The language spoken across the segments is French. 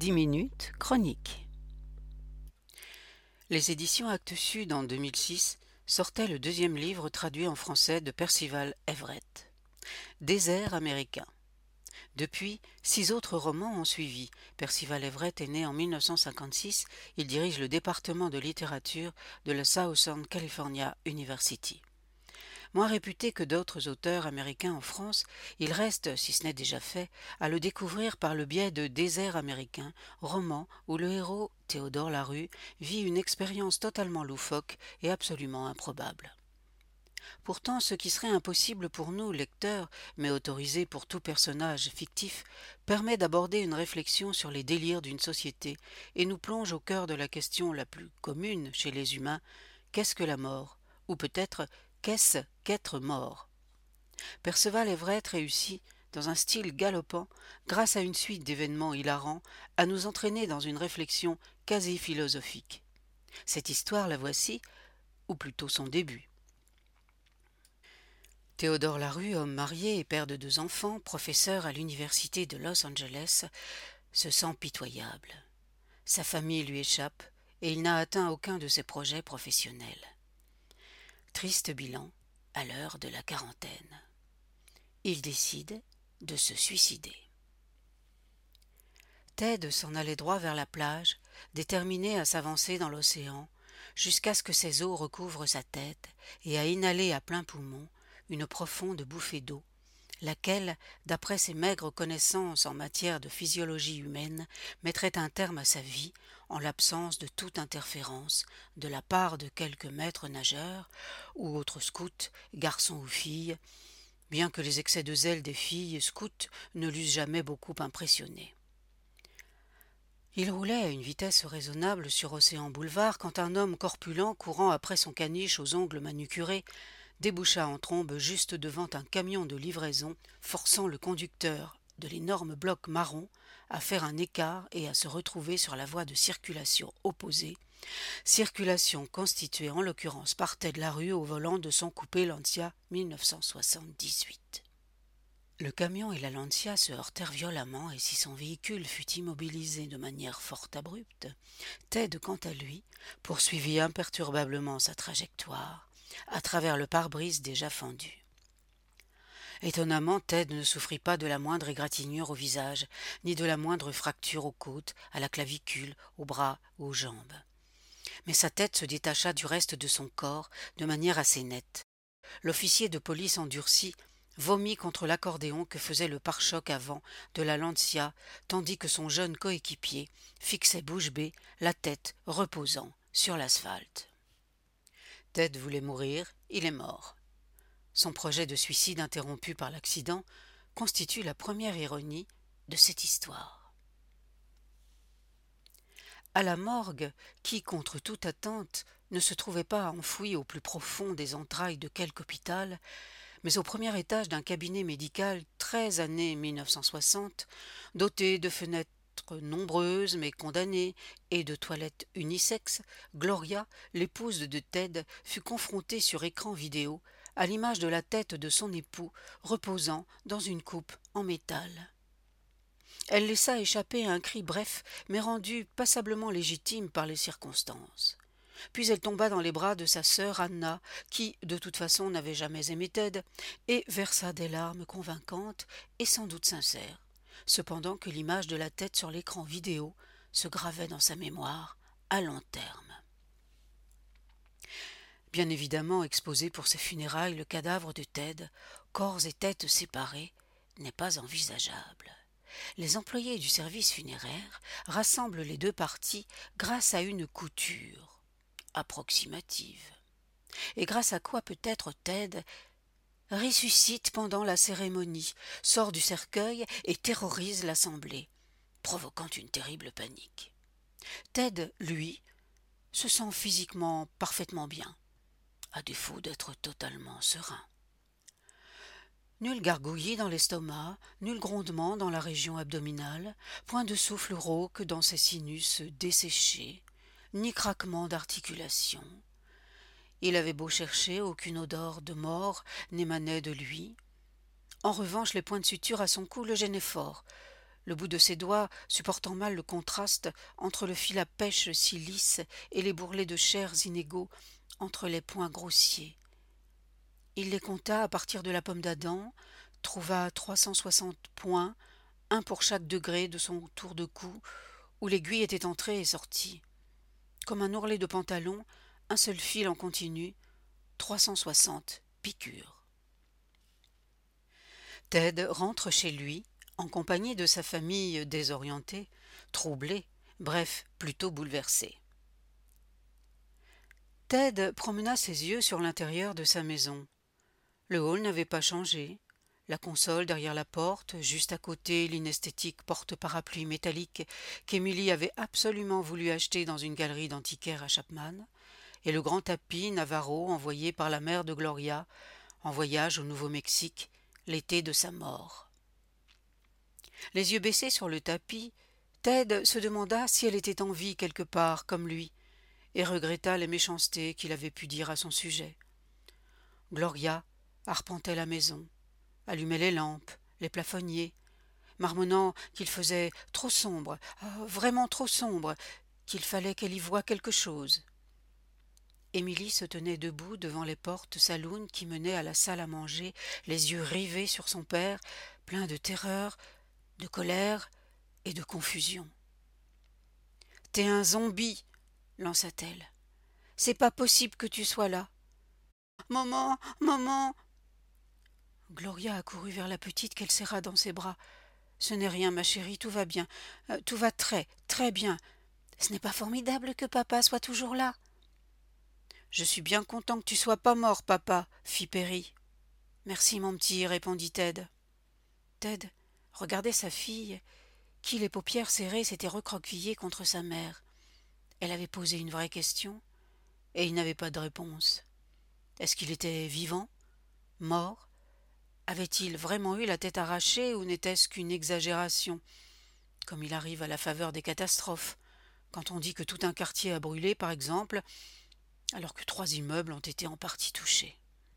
10 minutes, chronique. Les éditions Actes Sud en 2006 sortaient le deuxième livre traduit en français de Percival Everett, Désert américain. Depuis, 6 autres romans ont suivi. Percival Everett est né en 1956, il dirige le département de littérature de la Southern California University. Moins réputé que d'autres auteurs américains en France, il reste, si ce n'est déjà fait, à le découvrir par le biais de Désert américain, roman où le héros, Théodore Larue, vit une expérience totalement loufoque et absolument improbable. Pourtant, ce qui serait impossible pour nous, lecteurs, mais autorisé pour tout personnage fictif, permet d'aborder une réflexion sur les délires d'une société et nous plonge au cœur de la question la plus commune chez les humains: qu'est-ce que la mort? Ou peut-être, qu'est-ce qu'être mort? Perceval Everett réussit, dans un style galopant, grâce à une suite d'événements hilarants, à nous entraîner dans une réflexion quasi philosophique. Cette histoire, la voici, ou plutôt son début. Théodore Larue, homme marié et père de 2 enfants, professeur à l'université de Los Angeles, se sent pitoyable. Sa famille lui échappe et il n'a atteint aucun de ses projets professionnels. Triste bilan à l'heure de la quarantaine. Il décide de se suicider. Ted s'en allait droit vers la plage, déterminé à s'avancer dans l'océan, jusqu'à ce que ses eaux recouvrent sa tête et à inhaler à plein poumon une profonde bouffée d'eau, laquelle, d'après ses maigres connaissances en matière de physiologie humaine, mettrait un terme à sa vie en l'absence de toute interférence de la part de quelques maîtres nageurs ou autres scouts, garçons ou filles, bien que les excès de zèle des filles scouts ne l'eussent jamais beaucoup impressionné. Il roulait à une vitesse raisonnable sur Océan Boulevard quand un homme corpulent courant après son caniche aux ongles manucurés déboucha en trombe juste devant un camion de livraison, forçant le conducteur de l'énorme bloc marron à faire un écart et à se retrouver sur la voie de circulation opposée, circulation constituée en l'occurrence par Ted Larue au volant de son coupé Lancia 1978. Le camion et la Lancia se heurtèrent violemment et si son véhicule fut immobilisé de manière fort abrupte, Ted, quant à lui, poursuivit imperturbablement sa trajectoire, à travers le pare-brise déjà fendu. Étonnamment, Ted ne souffrit pas de la moindre égratignure au visage, ni de la moindre fracture aux côtes, à la clavicule, aux bras ou aux jambes. Mais sa tête se détacha du reste de son corps de manière assez nette. L'officier de police endurci vomit contre l'accordéon que faisait le pare-choc avant de la Lancia, tandis que son jeune coéquipier fixait bouche bée, la tête reposant sur l'asphalte. Ted voulait mourir, il est mort. Son projet de suicide interrompu par l'accident constitue la première ironie de cette histoire. À la morgue, qui, contre toute attente, ne se trouvait pas enfouie au plus profond des entrailles de quelque hôpital, mais au premier étage d'un cabinet médical très années 1960, doté de fenêtres nombreuses mais condamnées et de toilettes unisexes, Gloria, l'épouse de Ted, fut confrontée sur écran vidéo à l'image de la tête de son époux reposant dans une coupe en métal. Elle laissa échapper un cri bref mais rendu passablement légitime par les circonstances. Puis elle tomba dans les bras de sa sœur Anna, qui, de toute façon, n'avait jamais aimé Ted, et versa des larmes convaincantes et sans doute sincères, cependant que l'image de la tête sur l'écran vidéo se gravait dans sa mémoire à long terme. Bien évidemment, exposé pour ses funérailles, le cadavre de Ted, corps et tête séparés, n'est pas envisageable. Les employés du service funéraire rassemblent les 2 parties grâce à une couture approximative. Et grâce à quoi peut-être Ted ressuscite pendant la cérémonie, sort du cercueil et terrorise l'assemblée, provoquant une terrible panique. Ted, lui, se sent physiquement parfaitement bien, à défaut d'être totalement serein. Nul gargouillis dans l'estomac, nul grondement dans la région abdominale, point de souffle rauque dans ses sinus desséchés, ni craquement d'articulation. Il avait beau chercher, aucune odeur de mort n'émanait de lui. En revanche, les points de suture à son cou le gênaient fort. le bout de ses doigts supportant mal le contraste entre le fil à pêche si lisse et les bourrelets de chair inégaux entre les points grossiers. Il les compta à partir de la pomme d'Adam, trouva 360 points, un pour chaque degré de son tour de cou, où l'aiguille était entrée et sortie. Comme un ourlet de pantalon, un seul fil en continu, 360 piqûres. Ted rentre chez lui, en compagnie de sa famille désorientée, troublée, bref, plutôt bouleversée. Ted promena ses yeux sur l'intérieur de sa maison. Le hall n'avait pas changé. La console derrière la porte, juste à côté l'inesthétique porte-parapluie métallique qu'Émilie avait absolument voulu acheter dans une galerie d'antiquaires à Chapman, et le grand tapis Navarro envoyé par la mère de Gloria en voyage au Nouveau-Mexique l'été de sa mort. Les yeux baissés sur le tapis, Ted se demanda si elle était en vie quelque part comme lui, et regretta les méchancetés qu'il avait pu dire à son sujet. Gloria arpentait la maison, allumait les lampes, les plafonniers, marmonnant qu'il faisait trop sombre, vraiment trop sombre, qu'il fallait qu'elle y voie quelque chose. Émilie se tenait debout devant les portes saloon qui menaient à la salle à manger, les yeux rivés sur son père, plein de terreur, de colère et de confusion. « T'es un zombie !» lança-t-elle. « C'est pas possible que tu sois là. »« Maman, maman !» Gloria accourut vers la petite qu'elle serra dans ses bras. « Ce n'est rien, ma chérie, tout va bien. Tout va très, très bien. Ce n'est pas formidable que papa soit toujours là ?» « Je suis bien content que tu sois pas mort, papa, » fit Perry. « Merci, mon petit, » répondit Ted. Ted regardait sa fille, qui, les paupières serrées, s'était recroquevillée contre sa mère. Elle avait posé une vraie question, et il n'avait pas de réponse. Est-ce qu'il était vivant? Mort? Avait-il vraiment eu la tête arrachée, ou n'était-ce qu'une exagération, comme il arrive à la faveur des catastrophes, quand on dit que tout un quartier a brûlé, par exemple, alors que 3 immeubles ont été en partie touchés.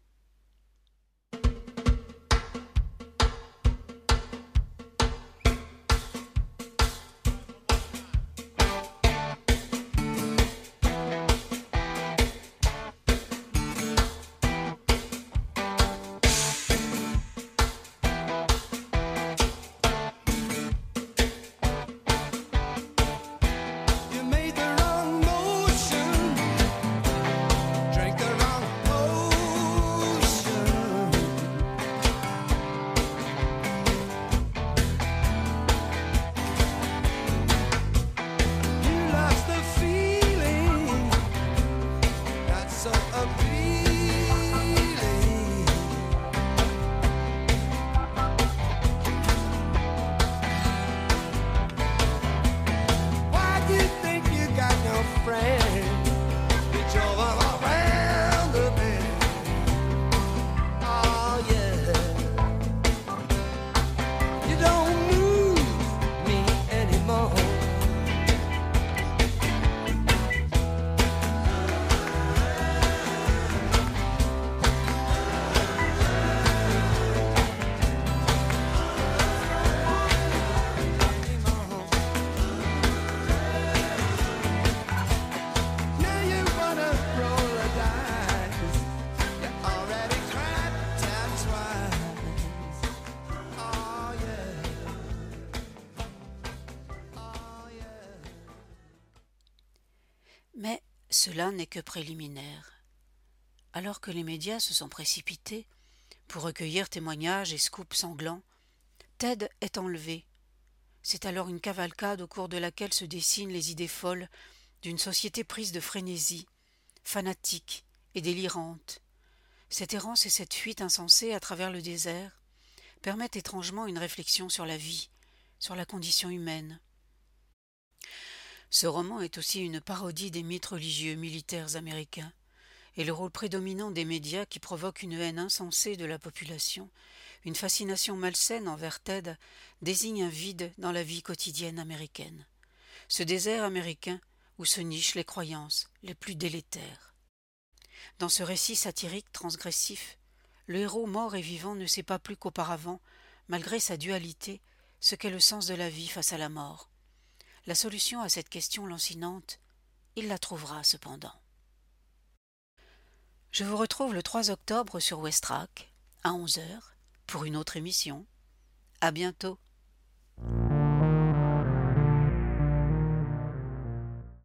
Mais cela n'est que préliminaire. Alors que les médias se sont précipités pour recueillir témoignages et scoops sanglants, Ted est enlevé. C'est alors une cavalcade au cours de laquelle se dessinent les idées folles d'une société prise de frénésie, fanatique et délirante. Cette errance et cette fuite insensée à travers le désert permettent étrangement une réflexion sur la vie, sur la condition humaine. Ce roman est aussi une parodie des mythes religieux militaires américains, et le rôle prédominant des médias qui provoque une haine insensée de la population, une fascination malsaine envers Ted, désigne un vide dans la vie quotidienne américaine. Ce désert américain où se nichent les croyances les plus délétères. Dans ce récit satirique transgressif, le héros mort et vivant ne sait pas plus qu'auparavant, malgré sa dualité, ce qu'est le sens de la vie face à la mort. La solution à cette question lancinante, il la trouvera cependant. Je vous retrouve le 3 octobre sur Westrack, à 11 heures, pour une autre émission. À bientôt.